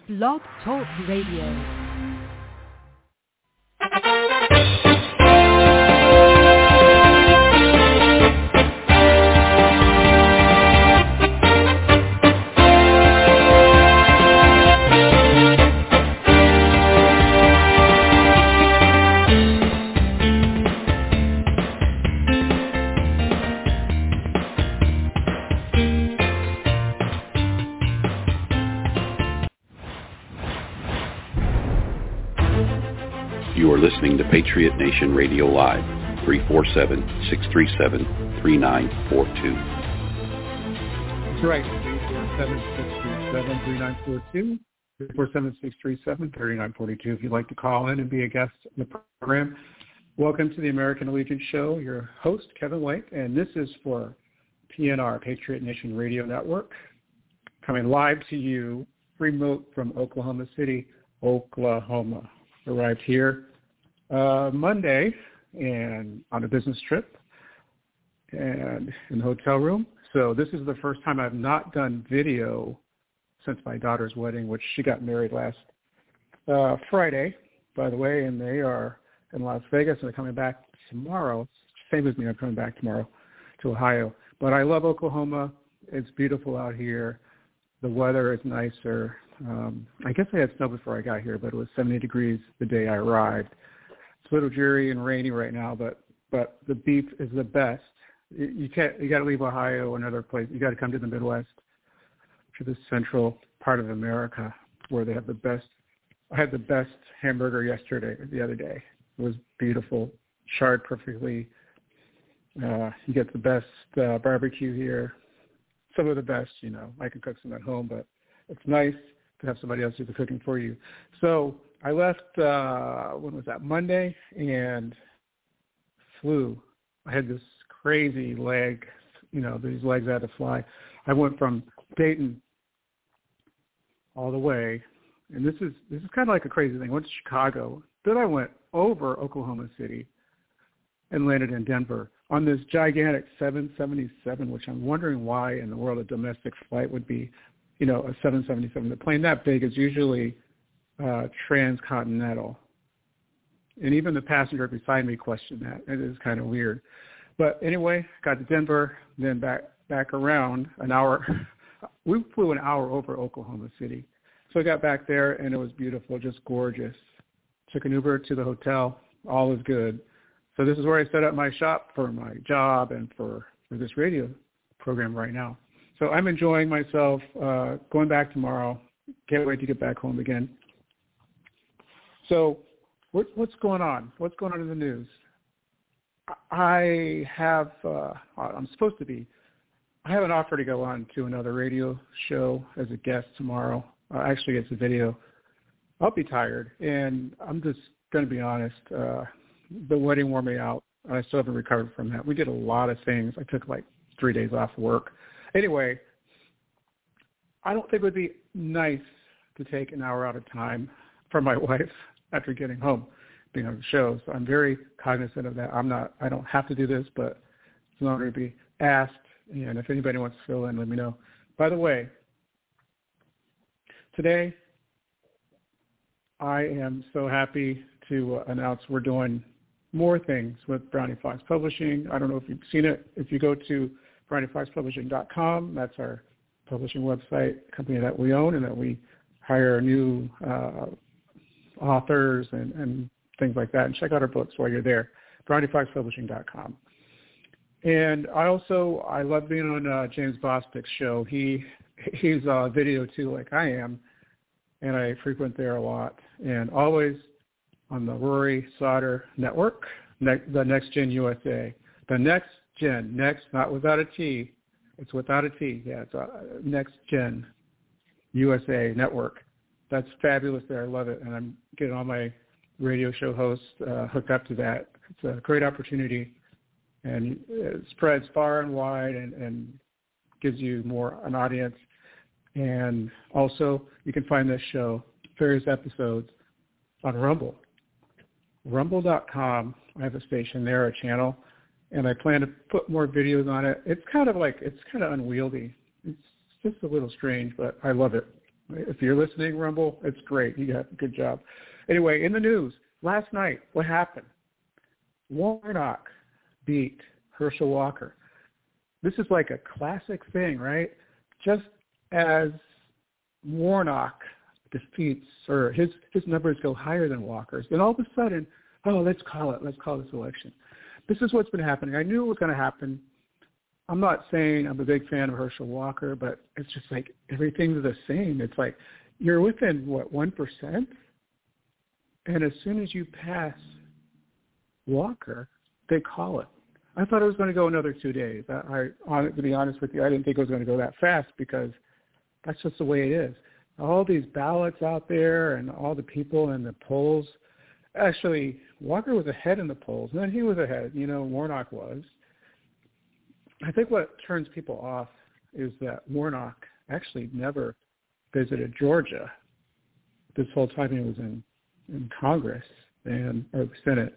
Blog Talk Radio. You are listening to Patriot Nation Radio Live, 347-637-3942. That's right, 347-637-3942, 347-637-3942. If you'd like to call in and be a guest in the program, welcome to the American Allegiance Show. Your host, Kevin Wake, and this is for PNR, Patriot Nation Radio Network, coming live to you, remote from Oklahoma City, Oklahoma. Arrived here Monday and on a business trip and in the hotel room. So this is the first time I've not done video since my daughter's wedding, which she got married last Friday, by the way, and they are in Las Vegas and they're coming back tomorrow. Same as me, I'm coming back tomorrow to Ohio. But I love Oklahoma. It's beautiful out here. The weather is nicer. I guess I had snow before I got here, but it was 70 degrees the day I arrived. It's a little dreary and rainy right now, but the beef is the best. You got to leave Ohio and other places. You got to come to the Midwest, to the central part of America, where they have the best. I had the best hamburger the other day. It was beautiful, charred perfectly. You get the best barbecue here. Some of the best, I can cook some at home, but it's nice to have somebody else do the cooking for you. So I left, when was that, Monday, and flew. I had this crazy leg, these legs I had to fly. I went from Dayton all the way, and this is kind of like a crazy thing. I went to Chicago. Then I went over Oklahoma City and landed in Denver on this gigantic 777, which I'm wondering why in the world a domestic flight would be, a 777. The plane that big is usually transcontinental. And even the passenger beside me questioned that. It is kind of weird. But anyway, got to Denver, then back around an hour. We flew an hour over Oklahoma City. So I got back there, and it was beautiful, just gorgeous. Took an Uber to the hotel. All is good. So this is where I set up my shop for my job and for this radio program right now. So I'm enjoying myself, going back tomorrow. Can't wait to get back home again. So what's going on? What's going on in the news? I have, I'm supposed to be, I have an offer to go on to another radio show as a guest tomorrow. Actually, it's a video. I'll be tired, and I'm just going to be honest. The wedding wore me out. I still haven't recovered from that. We did a lot of things. I took like 3 days off work. Anyway, I don't think it would be nice to take an hour out of time from my wife after getting home, being on the show. So I'm very cognizant of that. I don't have to do this, but it's an honor to be asked. And if anybody wants to fill in, let me know. By the way, today I am so happy to announce we're doing more things with Brownie Fox Publishing. I don't know if you've seen it. If you go to BrownieFoxPublishing.com, that's our publishing website, company that we own and that we hire new authors and things like that. And check out our books while you're there, BrownieFoxPublishing.com. And I love being on James Bostic's show. He's video too, like I am, and I frequent there a lot. And always on the Rory Sauter Network, the Next Gen USA. The Next Gen, not without a T. It's without a T. Yeah, it's Next Gen USA Network. That's fabulous there. I love it. And I'm getting all my radio show hosts hooked up to that. It's a great opportunity. And it spreads far and wide and gives you an audience. And also, you can find this show, various episodes, on Rumble. Rumble.com. I have a station there, a channel, and I plan to put more videos on it. It's kind of unwieldy. It's just a little strange, but I love it. If you're listening, Rumble, it's great. You have a good job. Anyway, in the news, last night, what happened? Warnock beat Herschel Walker. This is like a classic thing, right? Just as Warnock defeats, or his numbers go higher than Walker's, then all of a sudden, let's call this election. This is what's been happening. I knew it was going to happen. I'm not saying I'm a big fan of Herschel Walker, but it's just like everything's the same. It's like you're within, 1%? And as soon as you pass Walker, they call it. I thought it was going to go another 2 days. To be honest with you, I didn't think it was going to go that fast because that's just the way it is. All these ballots out there and all the people in the polls. Actually, Walker was ahead in the polls, and then he was ahead. Warnock was. I think what turns people off is that Warnock actually never visited Georgia this whole time he was in Congress or the Senate.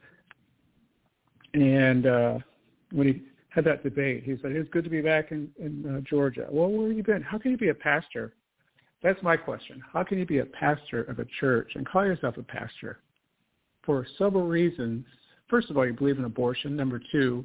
And when he had that debate, he said, it's good to be back in Georgia. Well, where have you been? How can you be a pastor? That's my question. How can you be a pastor of a church and call yourself a pastor? For several reasons. First of all, you believe in abortion. Number two,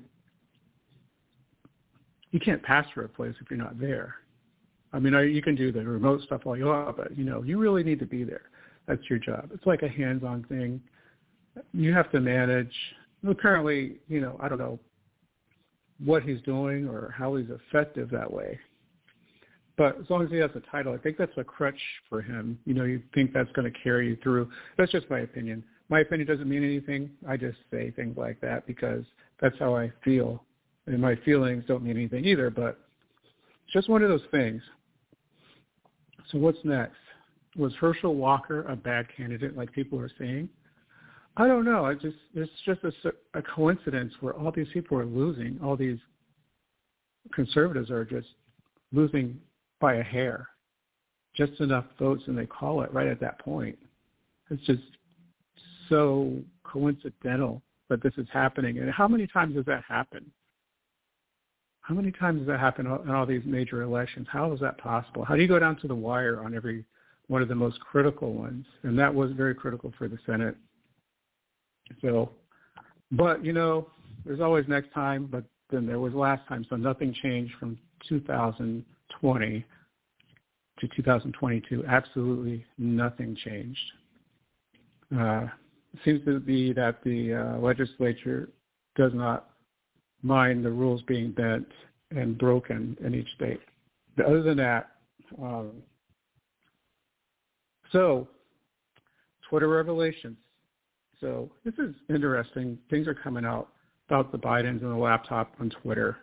you can't pastor a place if you're not there. I mean, you can do the remote stuff all you want, but, you really need to be there. That's your job. It's like a hands-on thing. You have to manage. Apparently, I don't know what he's doing or how he's effective that way. But as long as he has a title, I think that's a crutch for him. You think that's going to carry you through. That's just my opinion. My opinion doesn't mean anything. I just say things like that because that's how I feel. And my feelings don't mean anything either, but it's just one of those things. So what's next? Was Herschel Walker a bad candidate like people are saying? I don't know. It's just a coincidence where all these people are losing. All these conservatives are just losing by a hair, just enough votes, and they call it right at that point. It's just so coincidental that this is happening. And how many times does that happen? How many times does that happen in all these major elections? How is that possible? How do you go down to the wire on every one of the most critical ones? And that was very critical for the Senate. So, but, there's always next time, but then there was last time. So nothing changed from 2020 to 2022. Absolutely nothing changed. It seems to be that the legislature does not mind the rules being bent and broken in each state. But other than that, so Twitter revelations. So this is interesting. Things are coming out about the Bidens and the laptop on Twitter.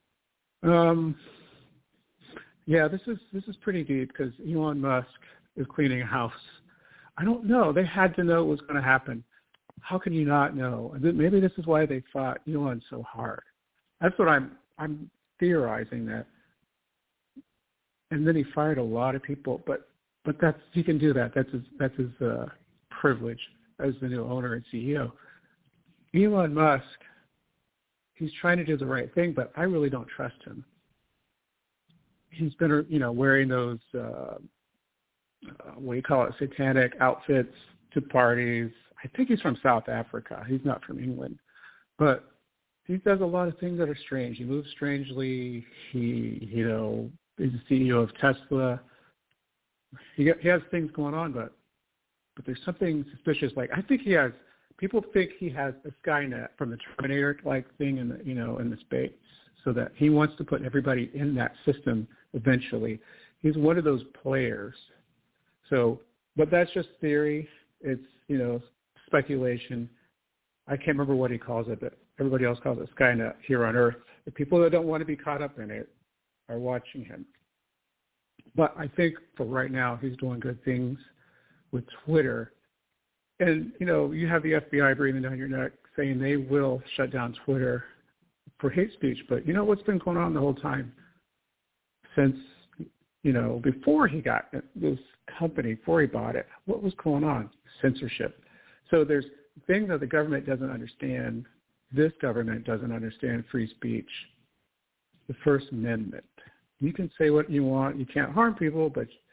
This is pretty deep because Elon Musk is cleaning house. I don't know. They had to know it was going to happen. How can you not know? Maybe this is why they fought Elon so hard. That's what I'm theorizing that. And then he fired a lot of people, but that's, he can do that. That's his privilege as the new owner and CEO. Elon Musk, he's trying to do the right thing, but I really don't trust him. He's been, wearing those, satanic outfits to parties. I think he's from South Africa. He's not from England. But he does a lot of things that are strange. He moves strangely. He, is the CEO of Tesla. He has things going on, but there's something suspicious. Like, I think people think he has a Skynet from the Terminator-like thing in the space, so that he wants to put everybody in that system eventually. He's one of those players. So, but that's just theory. It's, speculation. I can't remember what he calls it, but everybody else calls it Skynet here on Earth. The people that don't want to be caught up in it are watching him. But I think for right now, he's doing good things with Twitter. And, you have the FBI breathing down your neck saying they will shut down Twitter for hate speech. But what's been going on the whole time since, before he got this company, before he bought it, what was going on? Censorship. So there's things that the government doesn't understand. This government doesn't understand free speech. The First Amendment. You can say what you want. You can't harm people, but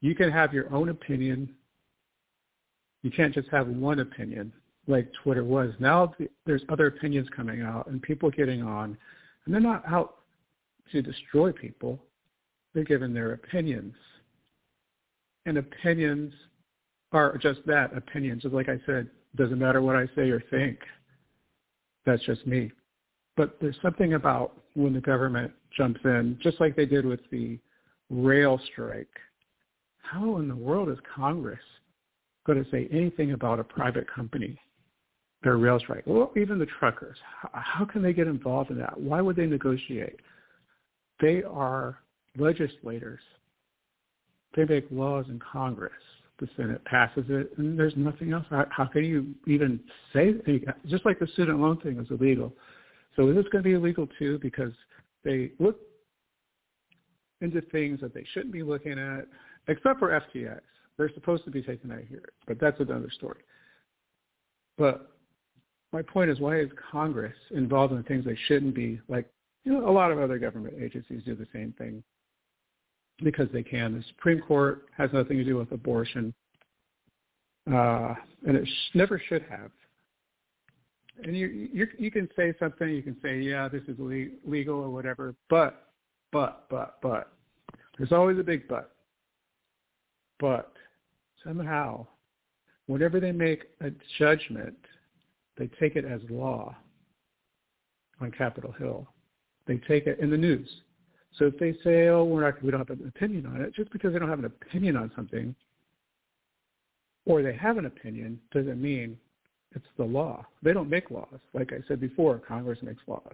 You can have your own opinion. You can't just have one opinion like Twitter was. Now there's other opinions coming out and people getting on, and they're not out to destroy people. They're giving their opinions. And opinions are just that, opinions. Just like I said, doesn't matter what I say or think. That's just me. But there's something about when the government jumps in, just like they did with the rail strike. How in the world is Congress going to say anything about a private company, their rail strike? Well, even the truckers. How can they get involved in that? Why would they negotiate? They are legislators. They make laws in Congress. The Senate passes it, and there's nothing else. How can you even say anything? Just like the student loan thing was illegal. So is this going to be illegal too? Because they look into things that they shouldn't be looking at, except for FTX. They're supposed to be taken out here, but that's another story. But my point is, why is Congress involved in things they shouldn't be? Like, a lot of other government agencies do the same thing because they can. The Supreme Court has nothing to do with abortion, and it never should have. And you can say something, you can say, yeah, this is legal or whatever, but. There's always a big but. But somehow, whenever they make a judgment, they take it as law on Capitol Hill. They take it in the news. So if they say, we don't have an opinion on it, just because they don't have an opinion on something, or they have an opinion, doesn't mean it's the law. They don't make laws. Like I said before, Congress makes laws.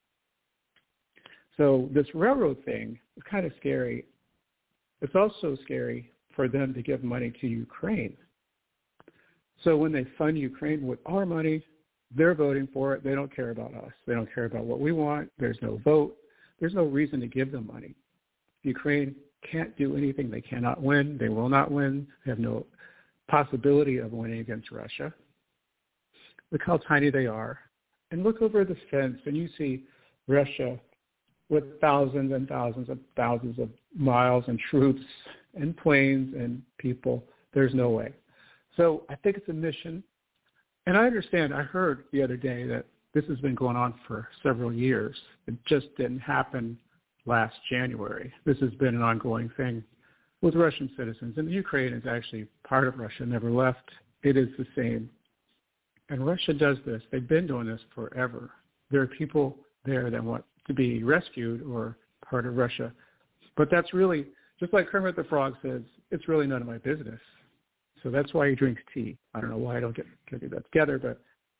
So this railroad thing is kind of scary. It's also scary for them to give money to Ukraine. So when they fund Ukraine with our money, they're voting for it. They don't care about us. They don't care about what we want. There's no vote. There's no reason to give them money. Ukraine can't do anything. They cannot win. They will not win. They have no possibility of winning against Russia. Look how tiny they are. And look over the fence and you see Russia with thousands and thousands of miles and troops and planes and people. There's no way. So I think it's a mission. And I understand, I heard the other day that this has been going on for several years. It just didn't happen last January. This has been an ongoing thing with Russian citizens. And Ukraine is actually part of Russia, never left. It is the same. And Russia does this. They've been doing this forever. There are people there that want to be rescued or part of Russia. But that's really, just like Kermit the Frog says, it's really none of my business. So that's why he drinks tea. I don't know why I don't get that together, but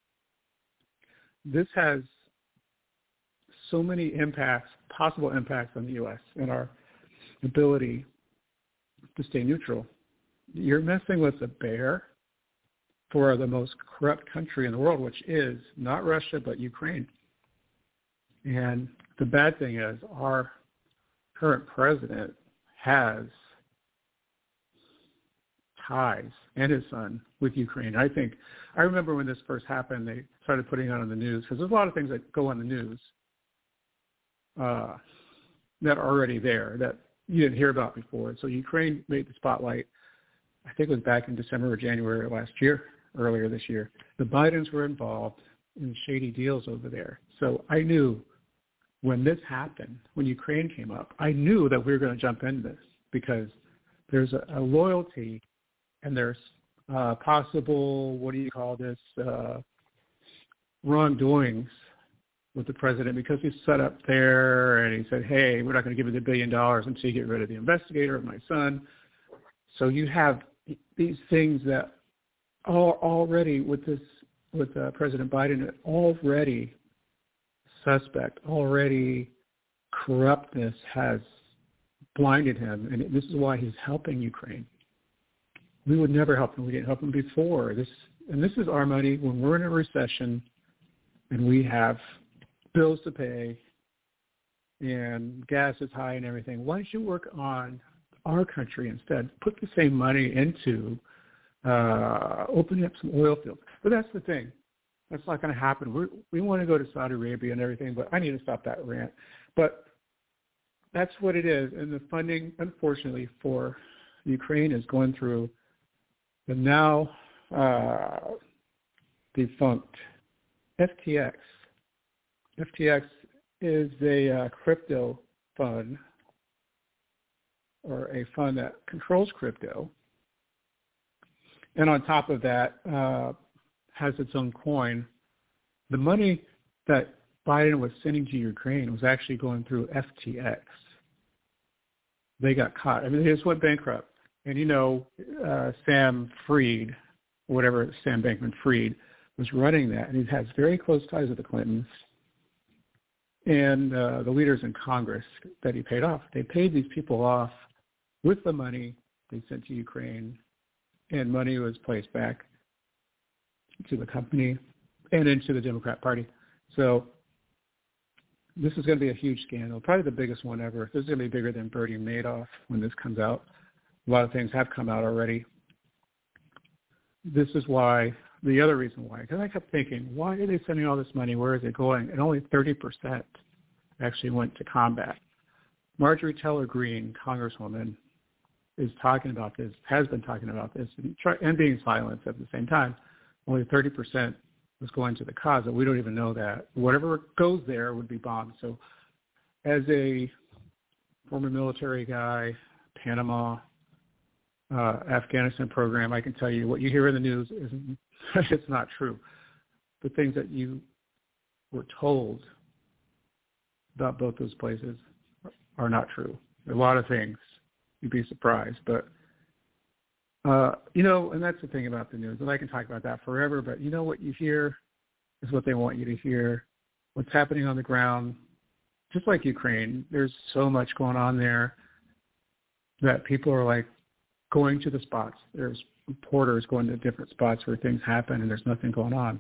this has so many impacts, possible impacts on the U.S. and our ability to stay neutral. You're messing with a bear for the most corrupt country in the world, which is not Russia, but Ukraine. And the bad thing is our current president has ties, and his son, with Ukraine. I remember when this first happened, they started putting it on the news, because there's a lot of things that go on the news that are already there that you didn't hear about before. So Ukraine made the spotlight, I think it was back in December or January last year, earlier this year. The Bidens were involved in shady deals over there. So I knew when this happened, when Ukraine came up, I knew that we were going to jump into this because there's a loyalty and there's possible, wrongdoings with the president because he's set up there and he said, hey, we're not going to give you the $1 billion until you get rid of the investigator of my son. So you have these things that are already with President Biden, already suspect, already corruptness has blinded him. And this is why he's helping Ukraine. We would never help him. We didn't help him before. This is our money when we're in a recession and we have bills to pay and gas is high and everything. Why don't you work on our country instead? Put the same money into opening up some oil fields. But that's the thing. That's not going to happen. We want to go to Saudi Arabia and everything, but I need to stop that rant. But that's what it is. And the funding, unfortunately, for Ukraine is going through the now defunct FTX. FTX is a crypto fund, or a fund that controls crypto. And on top of that, has its own coin. The money that Biden was sending to Ukraine was actually going through FTX. They got caught. I mean, they just went bankrupt. And Sam Fried, whatever, Sam Bankman-Fried, was running that. And he has very close ties with the Clintons and the leaders in Congress that he paid off. They paid these people off with the money they sent to Ukraine, and money was placed back to the company and into the Democrat Party. So this is going to be a huge scandal, probably the biggest one ever. This is going to be bigger than Bernie Madoff when this comes out. A lot of things have come out already. This is why, the other reason why, because I kept thinking, why are they sending all this money? Where is it going? And only 30% actually went to combat. Marjorie Taylor Greene, Congresswoman, is talking about this, has been talking about this, and being silenced at the same time. Only 30% was going to the cause, and we don't even know that. Whatever goes there would be bombed. So as a former military guy, Panama, Afghanistan program, I can tell you what you hear in the news isn't, it's not true. The things that you were told about both those places are not true. A lot of things, you'd be surprised. But, and that's the thing about the news. And I can talk about that forever, but what you hear is what they want you to hear. What's happening on the ground, just like Ukraine, there's so much going on there that people are like going to the spots. There's reporters going to different spots where things happen and there's nothing going on.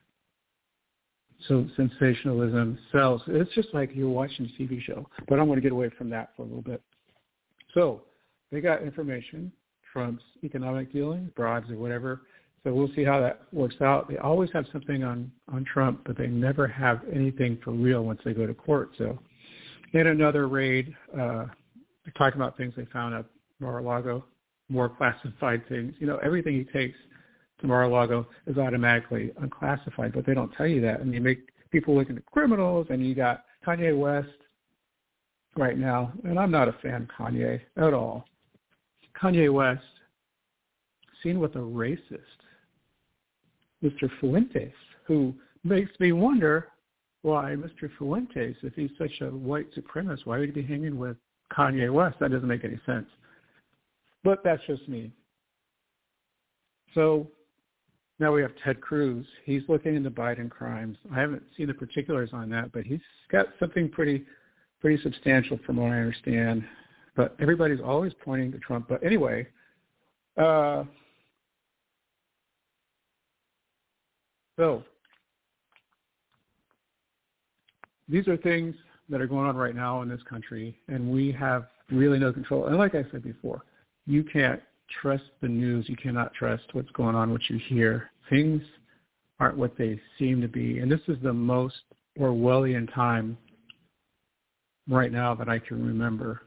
So sensationalism sells. It's just like you're watching a TV show. But I'm going to get away from that for a little bit. So they got information, Trump's economic dealings, bribes or whatever. So we'll see how that works out. They always have something on Trump, but they never have anything for real once they go to court. So in another raid, they're talking about things they found at Mar-a-Lago, more classified things. Everything he takes to Mar-a-Lago is automatically unclassified, but they don't tell you that. And you make people look into criminals, and you got Kanye West right now, and I'm not a fan of Kanye at all. Kanye West seen with a racist, Mr. Fuentes, who makes me wonder why Mr. Fuentes, if he's such a white supremacist, why would he be hanging with Kanye West? That doesn't make any sense. But that's just me. So now we have Ted Cruz. He's looking into Biden crimes. I haven't seen the particulars on that, but he's got something pretty substantial from what I understand. But everybody's always pointing to Trump. But anyway, so these are things that are going on right now in this country, and we have really no control. And like I said before, you can't trust the news. You cannot trust what's going on, what you hear. Things aren't what they seem to be. And this is the most Orwellian time right now that I can remember.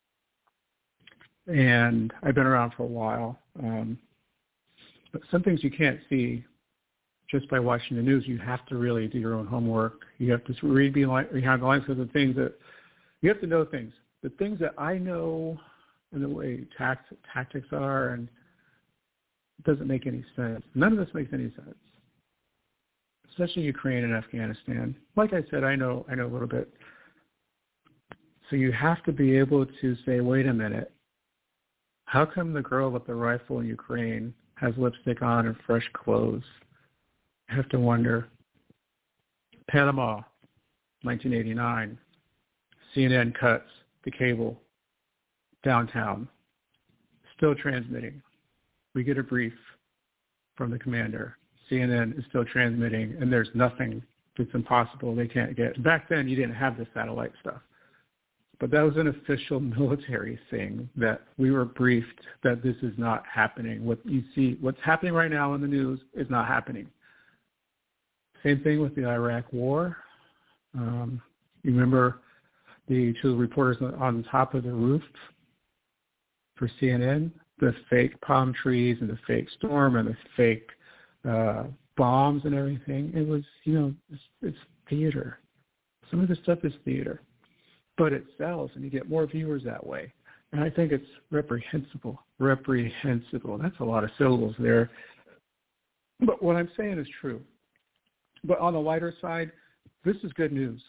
And I've been around for a while. But some things you can't see just by watching the news. You have to really do your own homework. You have to read behind the lines, because the things that you have to know things. The things that I know and the way tactics are, and it doesn't make any sense. None of this makes any sense, especially Ukraine and Afghanistan. Like I said, I know a little bit. So you have to be able to say, wait a minute, how come the girl with the rifle in Ukraine has lipstick on and fresh clothes? I have to wonder. Panama, 1989, CNN cuts the cable downtown, still transmitting. We get a brief from the commander. CNN is still transmitting, and there's nothing that's impossible they can't get. Back then, you didn't have the satellite stuff. But that was an official military thing that we were briefed that this is not happening. What you see, what's happening right now in the news is not happening. Same thing with the Iraq War. You remember the two reporters on top of the roof for CNN, the fake palm trees and the fake storm and the fake bombs and everything. It was, it's theater. Some of the stuff is theater, but it sells and you get more viewers that way. And I think it's reprehensible. That's a lot of syllables there. But what I'm saying is true. But on the lighter side, this is good news.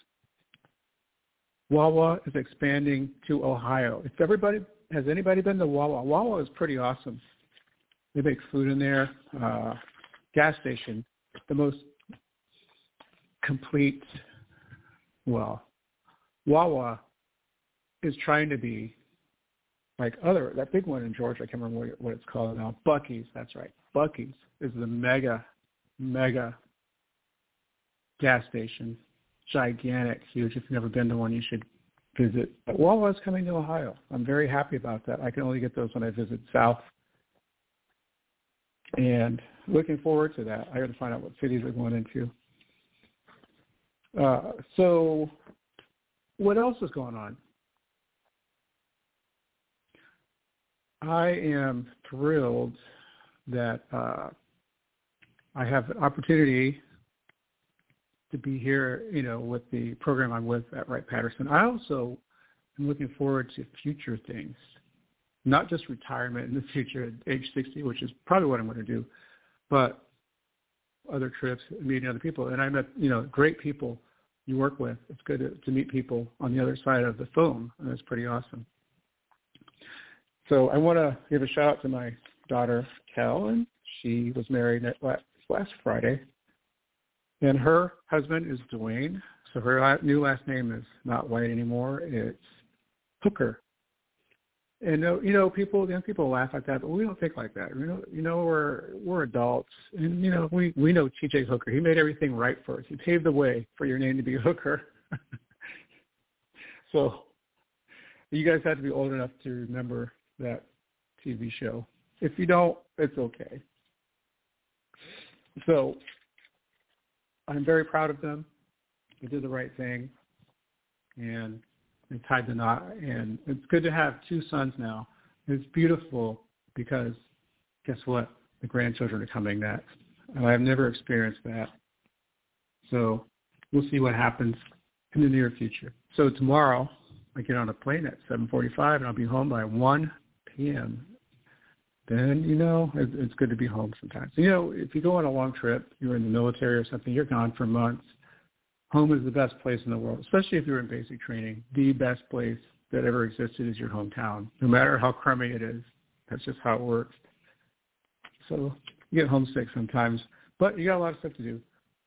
Wawa is expanding to Ohio. Has anybody been to Wawa? Wawa is pretty awesome. They make food in there. Gas station, the most complete. Well, Wawa is trying to be like that big one in Georgia. I can't remember what it's called now. Buc-ee's, that's right. Buc-ee's is the mega gas station. Gigantic, huge. If you've never been to one, you should visit. But Wawa is coming to Ohio. I'm very happy about that. I can only get those when I visit South. And looking forward to that. I got to find out what cities we're going into. So what else is going on? I am thrilled that I have an opportunity to be here, with the program I'm with at Wright-Patterson. I also am looking forward to future things, not just retirement in the future at age 60, which is probably what I'm going to do, but other trips, meeting other people. And I met, great people you work with. It's good to meet people on the other side of the phone, and that's pretty awesome. So I want to give a shout out to my daughter, Cal, she was married last Friday. And her husband is Dwayne. So her new last name is not White anymore. It's Hooker. And young people laugh at that, but we don't think like that. We're adults, and we know T.J. Hooker. He made everything right for us. He paved the way for your name to be Hooker. So you guys have to be old enough to remember that TV show. If you don't, it's okay. So I'm very proud of them. They did the right thing, and they tied the knot. And it's good to have two sons now. It's beautiful because guess what? The grandchildren are coming next. And I've never experienced that. So we'll see what happens in the near future. So tomorrow I get on a plane at 7:45 and I'll be home by 1 p.m. Then, it's good to be home sometimes. If you go on a long trip, you're in the military or something, you're gone for months. Home is the best place in the world, especially if you're in basic training. The best place that ever existed is your hometown, no matter how crummy it is. That's just how it works. So you get homesick sometimes, but you got a lot of stuff to do.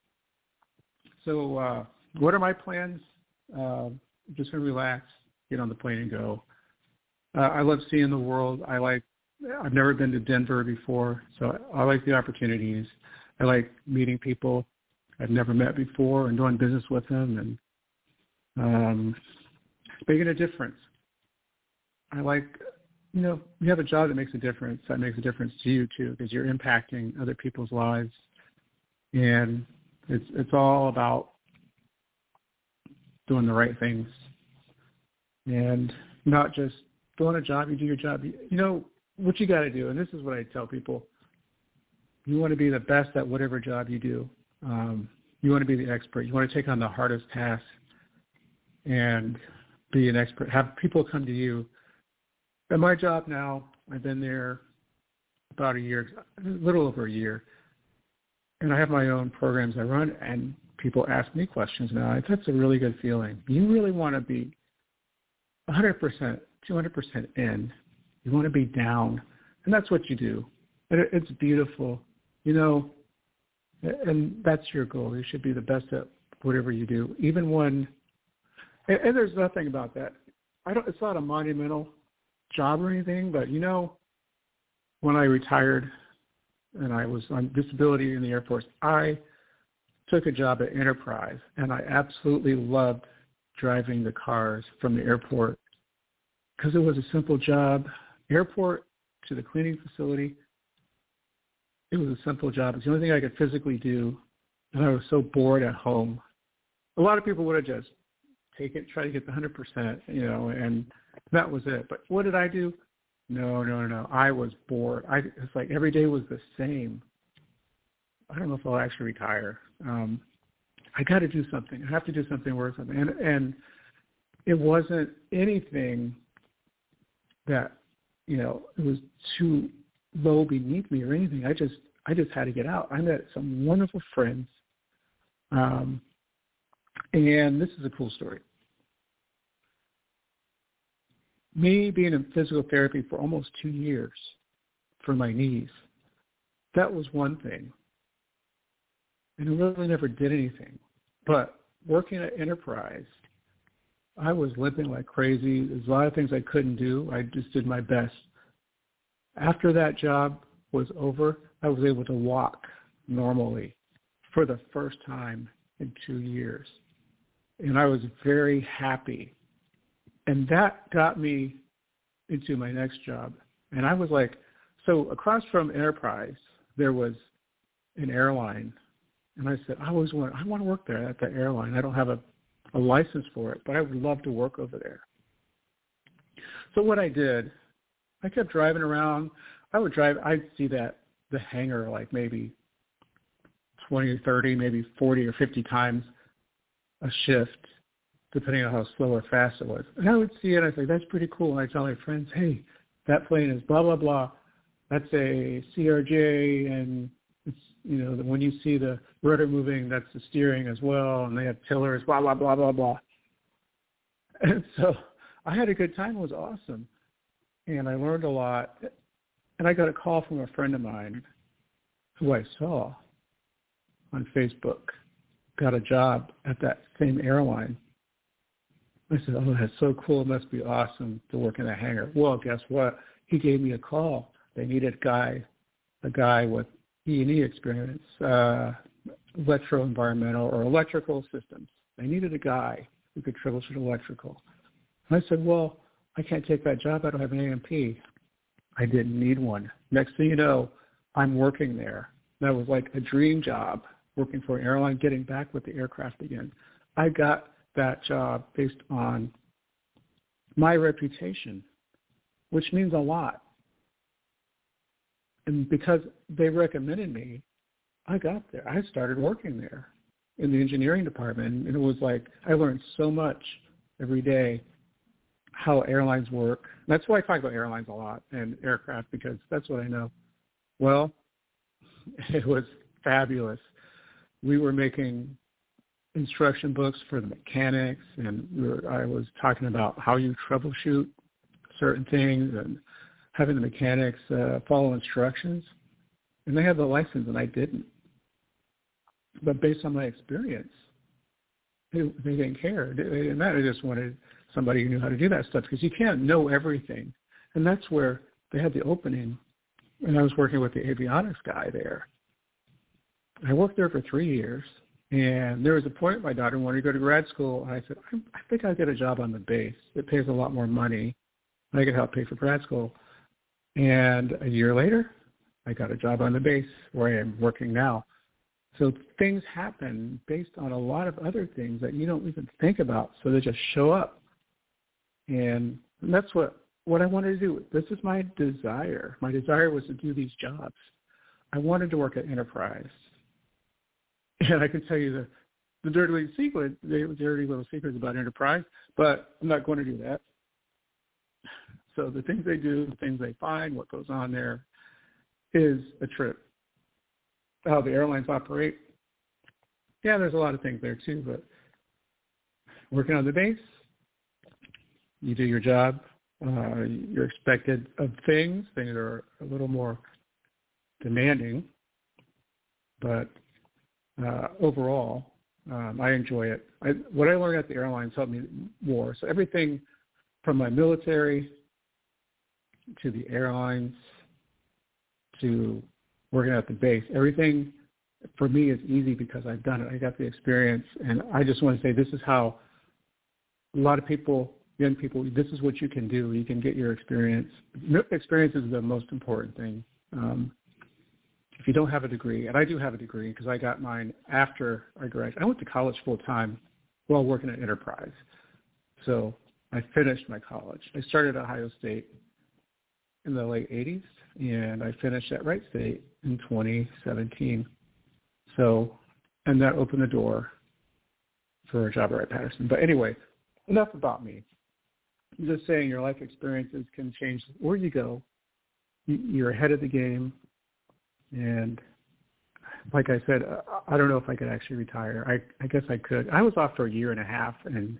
So what are my plans? I'm just going to relax, get on the plane and go. I love seeing the world. I've never been to Denver before, so I like the opportunities. I like meeting people I've never met before and doing business with them and making a difference. I like, you have a job that makes a difference. That makes a difference to you too, because you're impacting other people's lives, and it's all about doing the right things and not just doing a job. You do your job. What you got to do, and this is what I tell people, you want to be the best at whatever job you do. You want to be the expert. You want to take on the hardest task and be an expert. Have people come to you. At my job now, I've been there about a year, a little over a year, and I have my own programs I run, and people ask me questions now. That's a really good feeling. You really want to be 100%, 200% in. You want to be down, and that's what you do. And it's beautiful, and that's your goal. You should be the best at whatever you do, even when, and there's nothing about that. It's not a monumental job or anything, but when I retired and I was on disability in the Air Force, I took a job at Enterprise, and I absolutely loved driving the cars from the airport because it was a simple job. Airport to the cleaning facility, it was a simple job. It's the only thing I could physically do, and I was so bored at home. A lot of people would have just take it, try to get the 100%, and that was it. But what did I do? No. I was bored. It's like every day was the same. I don't know if I'll actually retire. I got to do something. I have to do something worth something. And it wasn't anything that, it was too low beneath me or anything. I just had to get out. I met some wonderful friends. And this is a cool story. Me being in physical therapy for almost 2 years for my knees, that was one thing. And I really never did anything. But working at Enterprise, I was limping like crazy. There's a lot of things I couldn't do. I just did my best. After that job was over, I was able to walk normally for the first time in 2 years. And I was very happy. And that got me into my next job. And I was like, so across from Enterprise, there was an airline. And I said, I want to work there at the airline. I don't have a license for it, but I would love to work over there. So what I did, I kept driving around. I'd see the hangar like maybe 20 or 30, maybe 40 or 50 times a shift, depending on how slow or fast it was. And I would see it. I'd say, that's pretty cool. And I'd tell my friends, hey, that plane is blah, blah, blah. That's a CRJ, and it's, when you see the rudder moving, that's the steering as well, and they have tillers, blah, blah, blah, blah, blah. And so I had a good time. It was awesome. And I learned a lot. And I got a call from a friend of mine who I saw on Facebook, got a job at that same airline. I said, oh, that's so cool. It must be awesome to work in a hangar. Well, guess what? He gave me a call. They needed a guy with E&E experience, electro-environmental or electrical systems. They needed a guy who could troubleshoot electrical. And I said, well, I can't take that job. I don't have an AMP. I didn't need one. Next thing you know, I'm working there. That was like a dream job, working for an airline, getting back with the aircraft again. I got that job based on my reputation, which means a lot. And because they recommended me, I got there. I started working there in the engineering department. And it was like I learned so much every day how airlines work. That's why I talk about airlines a lot and aircraft, because that's what I know. Well, it was fabulous. We were making instruction books for the mechanics, and I was talking about how you troubleshoot certain things and having the mechanics follow instructions. And they had the license, and I didn't. But based on my experience, they didn't care. They didn't matter. They just wanted somebody who knew how to do that stuff, because you can't know everything. And that's where they had the opening. And I was working with the avionics guy there. I worked there for 3 years. And there was a point my daughter wanted to go to grad school, and I said, I think I'll get a job on the base. It pays a lot more money, and I could help pay for grad school. And a year later, I got a job on the base where I am working now. So things happen based on a lot of other things that you don't even think about, so they just show up. And that's what I wanted to do. This is my desire. My desire was to do these jobs. I wanted to work at Enterprise. And I can tell you the dirty little secrets about Enterprise, but I'm not going to do that. So the things they do, the things they find, what goes on there is a trip. How the airlines operate, yeah, there's a lot of things there too, but working on the base, you do your job. You're expected of things. Things are a little more demanding, but overall, I enjoy it. What I learned at the airlines helped me more. So everything from my military to the airlines to working at the base, everything for me is easy because I've done it. I got the experience, and I just want to say this is how a lot of people, young people, this is what you can do. You can get your experience. Experience is the most important thing. If you don't have a degree, and I do have a degree because I got mine after I graduated. I went to college full-time while working at Enterprise. So I finished my college. I started at Ohio State, in the late 80s, and I finished at Wright State in 2017. So, and that opened the door for a job at Wright-Patterson. But anyway, enough about me. I'm just saying your life experiences can change where you go. You're ahead of the game. And like I said, I don't know if I could actually retire. I guess I could. I was off for a year and a half, and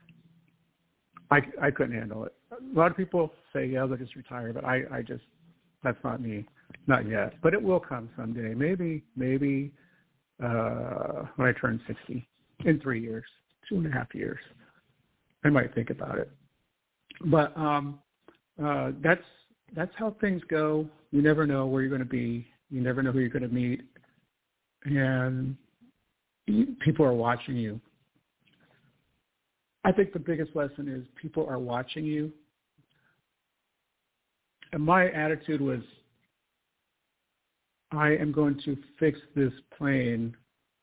I couldn't handle it. A lot of people say, yeah, they'll just retire, but I just, that's not me. Not yet. But it will come someday. Maybe when I turn 60 in 3 years, 2.5 years. I might think about it. But that's how things go. You never know where you're going to be. You never know who you're going to meet. And people are watching you. I think the biggest lesson is people are watching you. And my attitude was, I am going to fix this plane.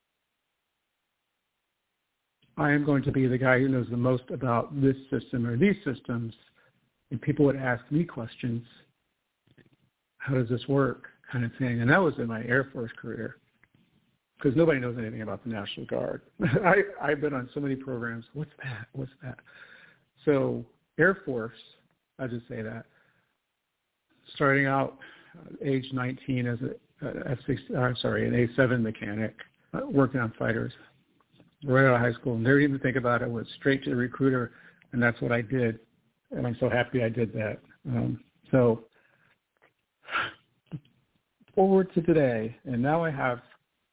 I am going to be the guy who knows the most about this system or these systems. And people would ask me questions. How does this work? Kind of thing. And that was in my Air Force career. Because nobody knows anything about the National Guard. I've been on so many programs. What's that? What's that? So Air Force, I'll just say that. Starting out age 19 as an A7 mechanic, working on fighters. Right out of high school. Never even think about it. I went straight to the recruiter, and that's what I did. And I'm so happy I did that. So forward to today, and now I have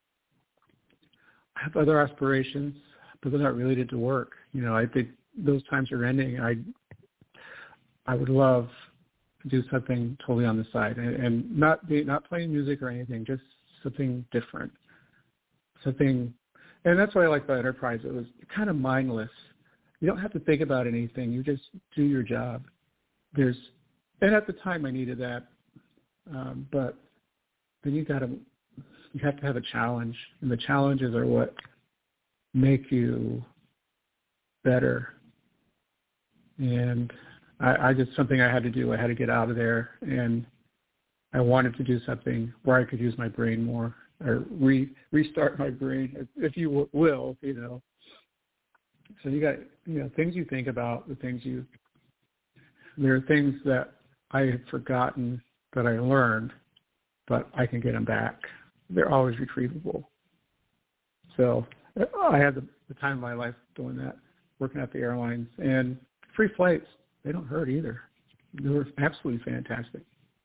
other aspirations, but they're not related to work. You know, I think those times are ending. I would love to do something totally on the side, and not playing music or anything, just something different, something. And that's what I like about Enterprise. It was kind of mindless. You don't have to think about anything. You just do your job. And at the time I needed that, but then you have to have a challenge, and the challenges are what make you better. And I just, something I had to do. I had to get out of there, and I wanted to do something where I could use my brain more, or restart my brain, if you will, you know. So you got, you know, things you think about, there are things that I had forgotten that I learned, but I can get them back. They're always retrievable. So I had the time of my life doing that, working at the airlines. And free flights, they don't hurt either. They were absolutely fantastic.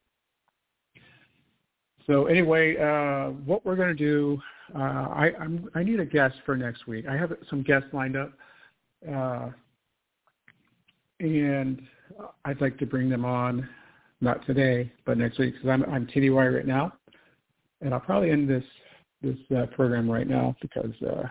So anyway, what we're going to do, I need a guest for next week. I have some guests lined up, and I'd like to bring them on, not today, but next week, because I'm TDY right now. And I'll probably end this program right now because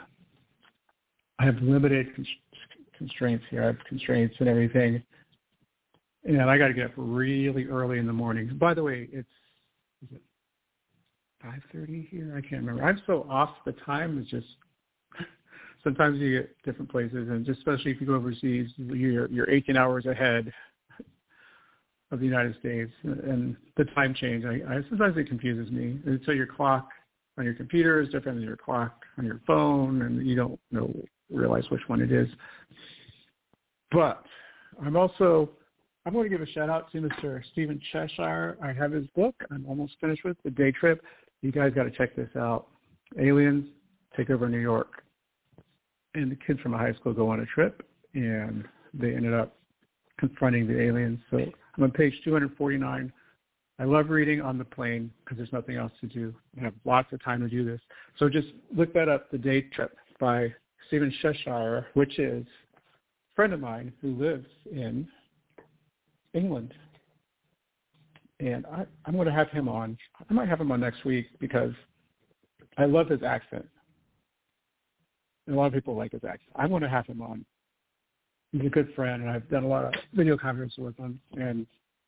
I have limited constraints here. I have constraints and everything. And I got to get up really early in the morning. By the way, is it 5:30 here? I can't remember. I'm so off the time. It's just sometimes you get different places, and just especially if you go overseas, you're 18 hours ahead of the United States, and the time change. Sometimes it confuses me. And so your clock on your computer is different than your clock on your phone, and you don't realize which one it is. But I'm going to give a shout out to Mr. Stephen Cheshire. I have his book. I'm almost finished with The Day Trip. You guys got to check this out. Aliens take over New York, and the kids from a high school go on a trip, and they ended up confronting the aliens. So I'm on page 249. I love reading on the plane because there's nothing else to do. I have lots of time to do this. So just look that up, The Day Trip by Stephen Cheshire, which is a friend of mine who lives in England. And I'm going to have him on. I might have him on next week because I love his accent. And a lot of people like his accent. I want to have him on. He's a good friend, and I've done a lot of video conferences with him, and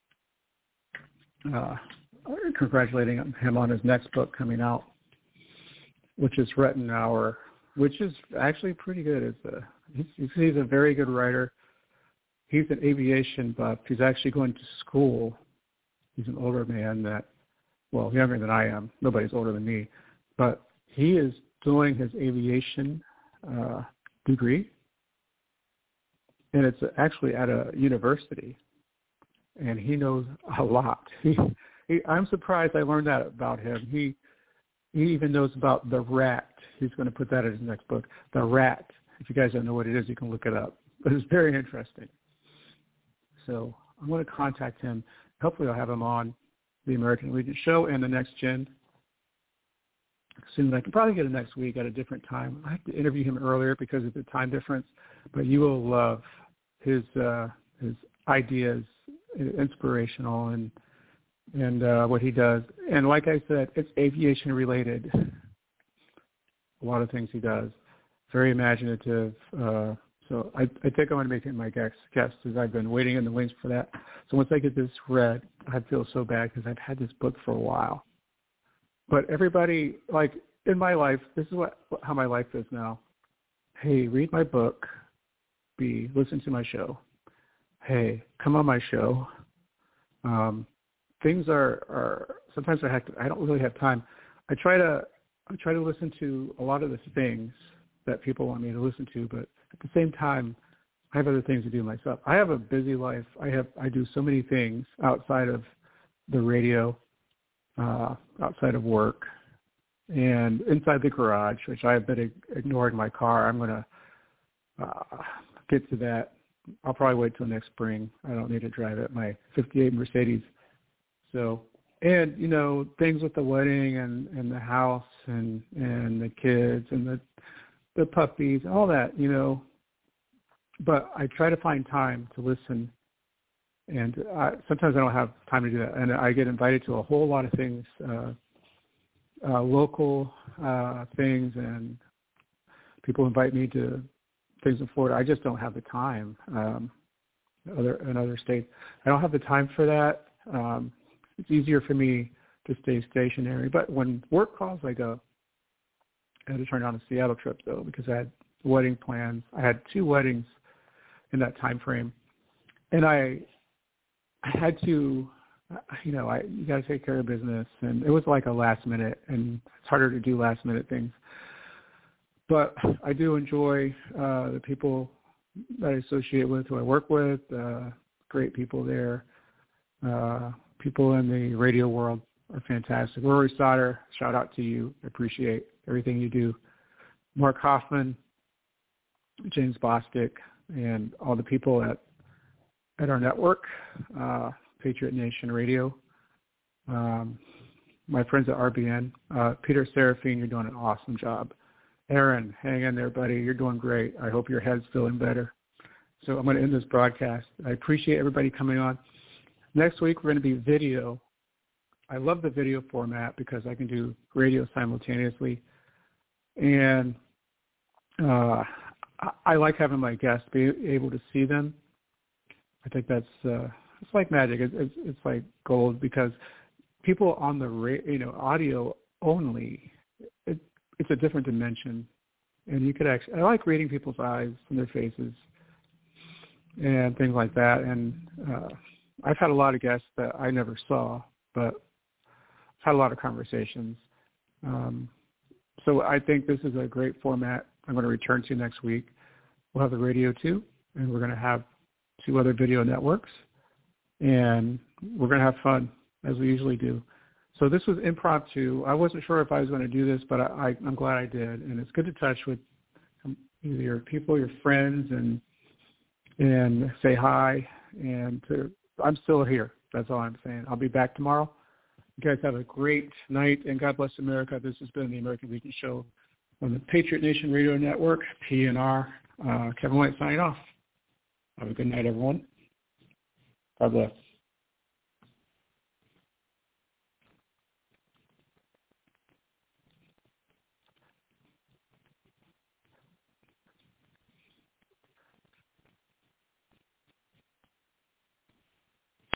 congratulating him on his next book coming out, which is Written Hour, which is actually pretty good. He's a very good writer. He's an aviation buff. He's actually going to school He's an older man younger than I am. Nobody's older than me. But he is doing his aviation degree, and it's actually at a university, and he knows a lot. I'm surprised I learned that about him. He even knows about the rat. He's going to put that in his next book, The Rat. If you guys don't know what it is, you can look it up. But it's very interesting. So I'm going to contact him. Hopefully I'll have him on the American Legion show and the Next Gen soon. I can probably get it next week at a different time. I have to interview him earlier because of the time difference, but you will love his ideas, inspirational, and what he does. And like I said, it's aviation related. A lot of things he does. Very imaginative. So I think I'm going to make him my guest because I've been waiting in the wings for that. So once I get this read, I feel so bad because I've had this book for a while. But everybody, like in my life, this is how my life is now. Hey, read my book. B, listen to my show. Hey, come on my show. Things are sometimes I don't really have time. I try to listen to a lot of the things that people want me to listen to, but at the same time, I have other things to do myself. I have a busy life. I do so many things outside of the radio, outside of work, and inside the garage, which I have been ignoring my car. I'm going to get to that. I'll probably wait till next spring. I don't need to drive it. My 58 Mercedes. So, and, things with the wedding and the house and the kids and the puppies, all that, But I try to find time to listen, and sometimes I don't have time to do that. And I get invited to a whole lot of things, local things, and people invite me to things in Florida. I just don't have the time. In other states, I don't have the time for that. It's easier for me to stay stationary. But when work calls, I go. I had to turn down a Seattle trip, though, because I had wedding plans. I had 2 weddings in that time frame. And I had to, you got to take care of business. And it was like a last minute, and it's harder to do last minute things. But I do enjoy the people that I associate with, who I work with, great people there. People in the radio world are fantastic. Rory Sauter, shout out to you. I appreciate everything you do. Mark Hoffman, James Bostic, and all the people at our network, Patriot Nation Radio. My friends at RBN. Peter Serafine, you're doing an awesome job. Aaron, hang in there, buddy. You're doing great. I hope your head's feeling better. So I'm going to end this broadcast. I appreciate everybody coming on. Next week, we're going to be video. I love the video format because I can do radio simultaneously. And I like having my guests be able to see them. I think that's it's like magic. It's like gold because people on the audio only, it's a different dimension. And you could I like reading people's eyes and their faces and things like that. And I've had a lot of guests that I never saw, but I've had a lot of conversations. So I think this is a great format I'm going to return to next week. We'll have the radio too, and we're going to have 2 other video networks, and we're going to have fun as we usually do. So this was impromptu. I wasn't sure if I was going to do this, but I'm glad I did, and it's good to touch with either your people, your friends, and say hi. And I'm still here. That's all I'm saying. I'll be back tomorrow. You guys have a great night, and God bless America. This has been the American Legion Show on the Patriot Nation Radio Network, PNR. Kevin White signing off. Have a good night, everyone. God bless.